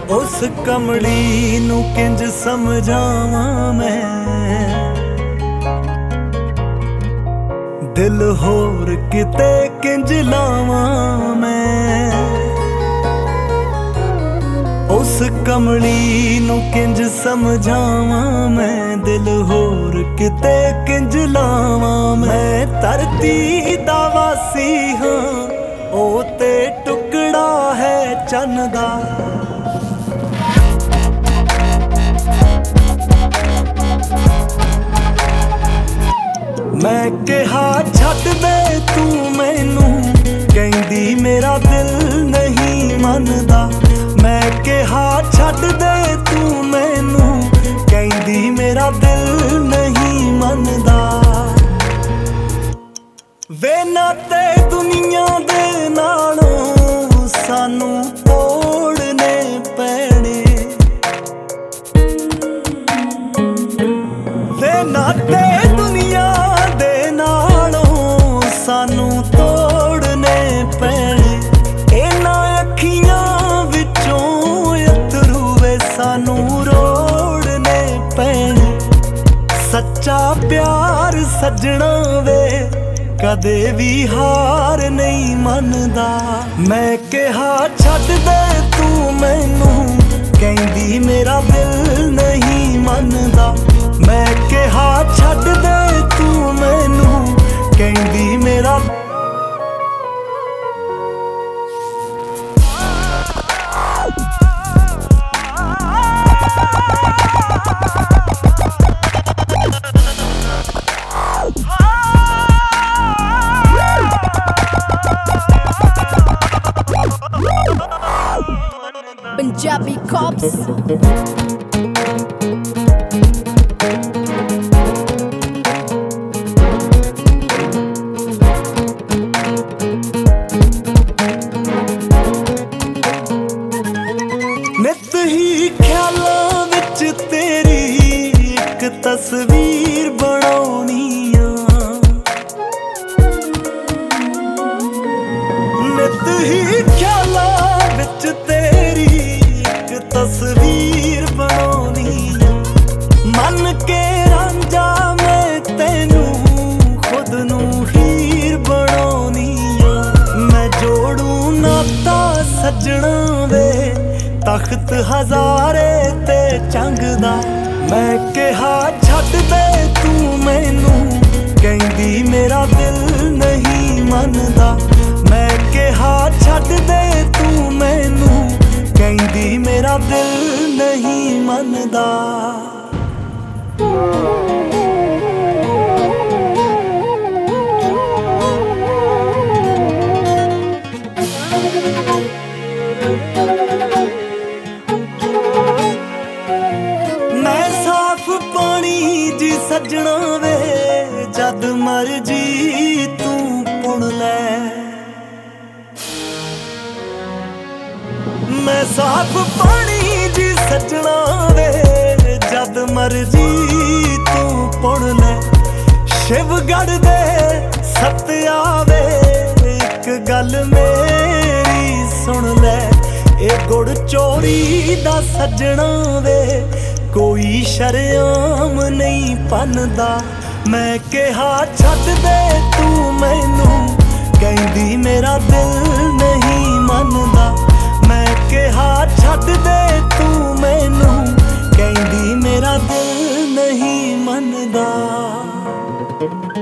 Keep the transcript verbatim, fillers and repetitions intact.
उस कमली नू किंज समझावां मैं, दिल होर किते किंज लावां मैं। उस कमली नू किंज समझावां मैं, दिल होर किते किंज लावां मैं। धरती दा वासी हां ओ ते टुकड़ा है चन्न दा, मैं कहा छड्ड दे तू मैनू, कहंदी मेरा दिल नहीं मनदा। मैं कहा छड्ड दे तू मैनू, कहंदी मेरा दिल नहीं मनदा। वे नाते दुनिया दे नालों सानू तोड़ने पैणे, वे नाते दुनिया दे नालों सानू तोड़ने पैणे। इन्हां अखियां विचों अथरू वे सानू रोड़ने पैणे। सच्चा प्यार सजना वे कदे भी हार नहीं मनदा। मैं कहा छड्ड दे तू मैनू, कहंदी मेरा दिल नहीं मनदा। मैं कहा छड्ड दे तू मैनू, कहंदी मेरा Punjabi Cops. नित ही ख्यालां विच तेरी एक तस्वीर बनाउणी आ, नित ही ख्यालां विच तेरी एक तस्वीर बनाउणी आ। मन के रांझा मैं तैनू खुद नू हीर बनाउणी आ। मैं जोड़ू नाता सजना वे तख्त हजारे ते चंगदा। मैं कहा छड्ड दे तू मैनू, कहंदी मेरा दिल नहीं मनदा। मैं कहा छड्ड दे तू मैनू, कहंदी मेरा दिल नहीं मनदा। सजना वे जद मर्जी तू पुण लै, मैं साफ पानी जी सजना वे जद मर्जी तू पुण लै। शिवगढ़ दे सत्या वे एक गल मेरी सुन लै, ए गुड़ चोरी दा सजना वे कोई शरेआम नहीं पनदा। मैं कहा छड्ड दे तू मैनू, कहंदी मेरा दिल नहीं मनदा। मैं कहा छड्ड दे तू मैनू, कहंदी मेरा दिल नहीं मनदा।